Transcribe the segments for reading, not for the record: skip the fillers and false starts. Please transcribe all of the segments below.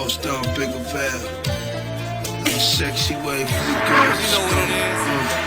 Lost out Bigger Val. Little sexy way for the girls. You know what it is.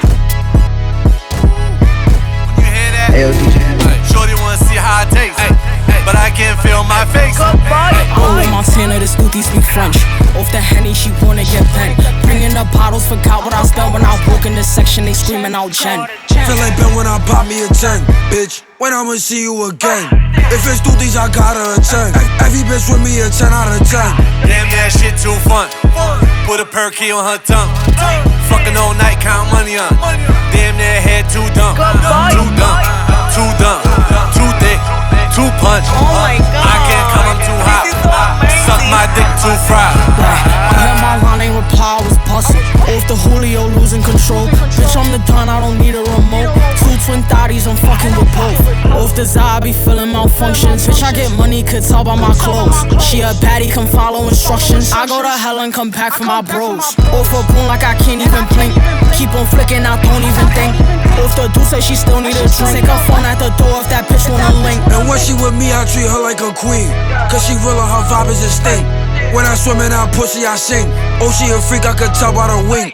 When you hear that, Hey, yo, DJ. shorty wanna see how it tastes, but I can't feel my face. Only Montana, the Scooty speak French. Off the Henny, she wanna get bent. Bringing the bottles, forgot what I spent when I walk in the section, they screaming out Jen. Feel like Ben when I pop me a 10, bitch. When I'ma see you again? If it's Scooties, I gotta attend. Every bitch with me a 10 out of 10. Damn, that shit too fun. Put a perky on her tongue. Fucking all night, count money on. Damn, that head too dumb. Too dumb, too dumb, too thick, too punch. I can't come, I'm too hot. Suck my dick too fried. I heard my line ain't reply, I was busted. Off the Julio, losing control. Bitch, I'm the Don, I don't need a remote. Two twin thotties, I'm fucking with both. Off the Zabi, feeling malfunctions. Bitch, I get money, could tell by my clothes. She a baddie, come follow instructions. I go to hell and come back for my bros. Off a boom like I can't even blink. Keep on flicking, I don't even think. Off the dude say she still need a drink. Take her phone at the door if that bitch wanna link. And when she with me, I treat her like a queen. Cause she real and her vibe is distinct. When I swim in that pussy, I sing. Oh, she a freak, I could tell by the wink.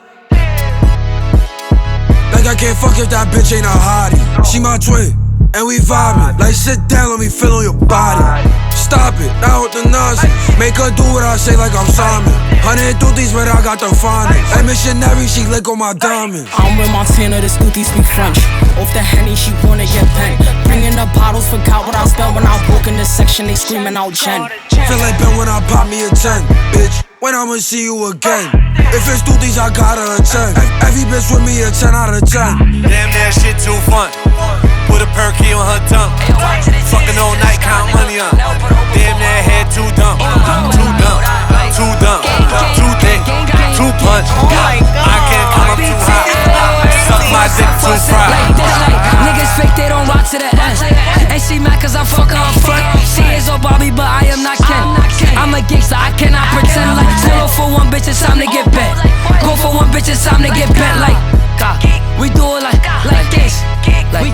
Like I can't fuck if that bitch ain't a hottie. She my twin, and we vibing. Like sit down, let me feel on your body. Stop it, now with the nonsense. Make her do what I say like I'm Simon. 100 duties, but I got the finest. Hey, missionary, she lick on my diamonds. I'm with Montana, the Scooty speak French. Off the Henny, she wanna get bent. Bringing the bottles, forgot what I spent when I walk in the section, they screaming out Jen. Feel like Ben when I pop me a 10, bitch. When I'ma see you again? If it's Scooties, I gotta attend. Every bitch with me a 10 out of 10. Damn, that shit too fun. Put a perky on her tongue. Fucking all night, count money on. Damn, that head too dumb. Too dumb, too dumb, too thick, too punch. I can't come, I'm too hot. Suck my dick too fried. Niggas fake, they don't rock to the end. And she mad cause I'm fucking her front. She is all Bobby, but I am not Ken. I'm a gangster, I cannot pretend like. Go for one bitch, it's time to get bent. Go for one bitch, it's time to get bent like. We do it like this. We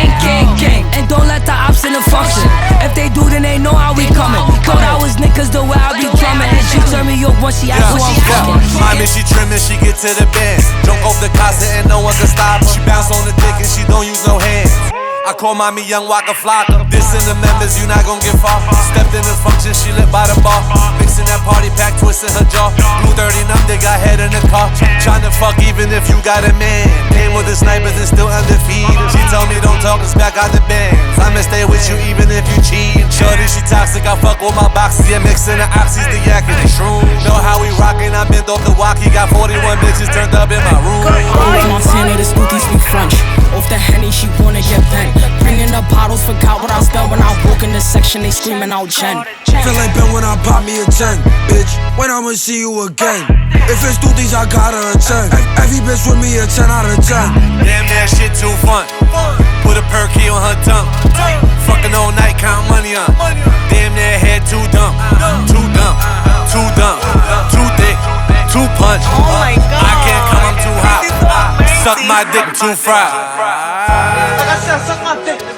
gang. And don't let the ops in the function. If they do, then they know how we coming. Cause I was niggas the way I be drumming. And she turn me up once she asks who I'm fucking. Mommy, she trimmin', she get to the band. Jump off the casa and no one can stop her. She bounce on the dick and she don't use no hands. I call mommy Young Waka Flocka. Dissing the members, you not gon' get far. Stepped in the function, she lit by the bar. Mixing that party pack, twisting her jaw. Blue 30 they got head in the car. Tryna fuck even if you got a man. Came with the snipers and still undefeated. She told me don't talk, it's back out the bands. I'ma stay with you even if you cheat. Shorty, she toxic, I fuck with my boxes. Yeah, mixing the oxys, the yak and the shrooms. Know how we rockin', I bent off the walkie. Got 41 bitches turned up in my room. Only Montana, the Scooty speak French. Off the Henny, she wanna get bent. Bringing the bottles, forgot what I spent when I walk in the section, they screaming out Jen. Feel like Ben when I pop me a 10, bitch. When I'ma see you again? If it's Scooties, I gotta attend. Every bitch with me a 10 out of 10. Damn, that shit too fun. Put a perky on her tongue. Fucking all night, count money on. Damn, that head too dumb. Too dumb, too dumb, too thick, too punch. I can't come, I'm too hot. Suck my dick too fried. Like I said, suck my dick.